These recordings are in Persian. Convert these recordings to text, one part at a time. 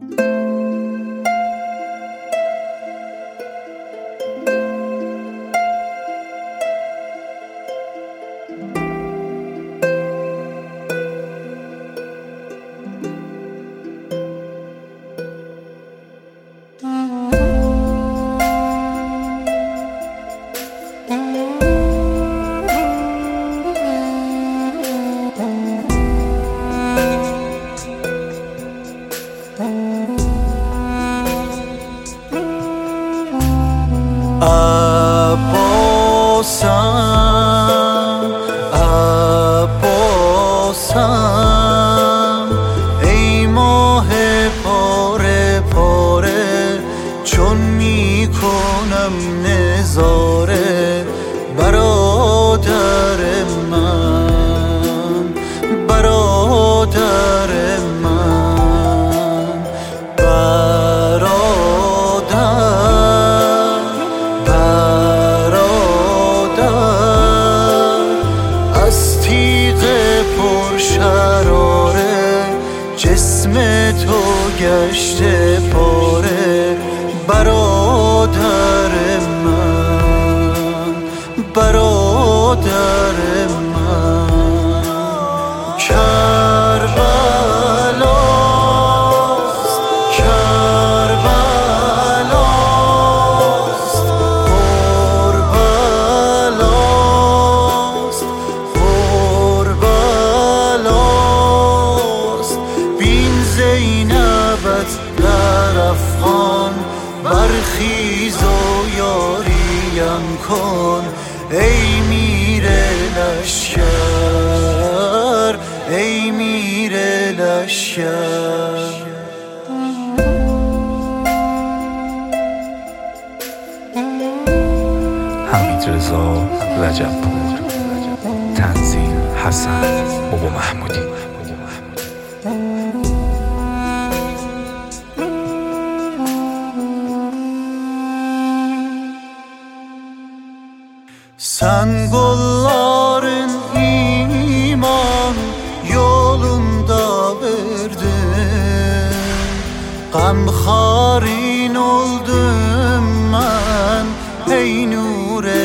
عباسم ای ماه پاره پاره، چون میکنم نظاره برادر من، برادر من، از تیغ پرشراره جسم تو گشته پاره، برادر من، برادر من. کربلاست، کربلاست، قربلاست، قربلاست. بین زینبت در افغان، برخیز و یاریم کن ای میر لشکر، ای میر لشکر. حمیدرضا رجب‌پور، تنظیم حسن بابا محمودی. Sen kolların iman yolunda verdin, gamxarin oldum mən ey nure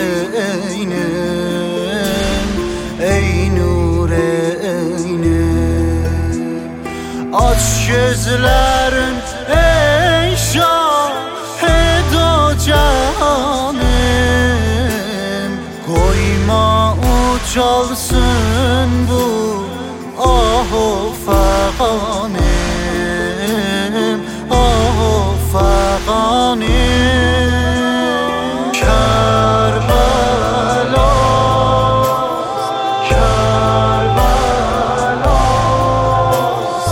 eynim, ey nure eynim. Aç gözlerin ey şahid-o cahanım, koyma ucalsın bu ah-o fəğanim, ah-o fəğanim. Kerbəlaست, Kerbəlaست,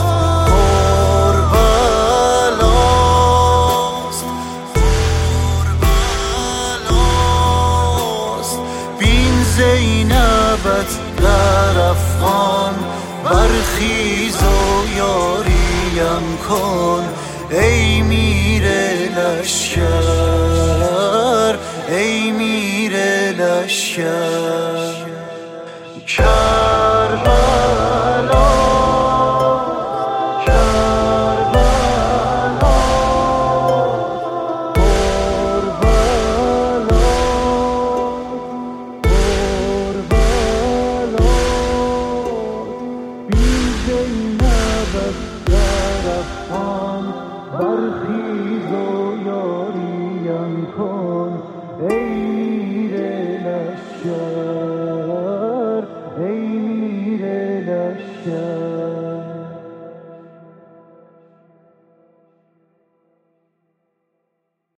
Qurbəlaست, Qurbəlaست. بین زینبت در افغان، برخیز و یاریم کن ای میر لشکر، ای میر لشکر. کربلا، کربلا، قربلا، قربلا. بین زینبت در افغان، برخیز و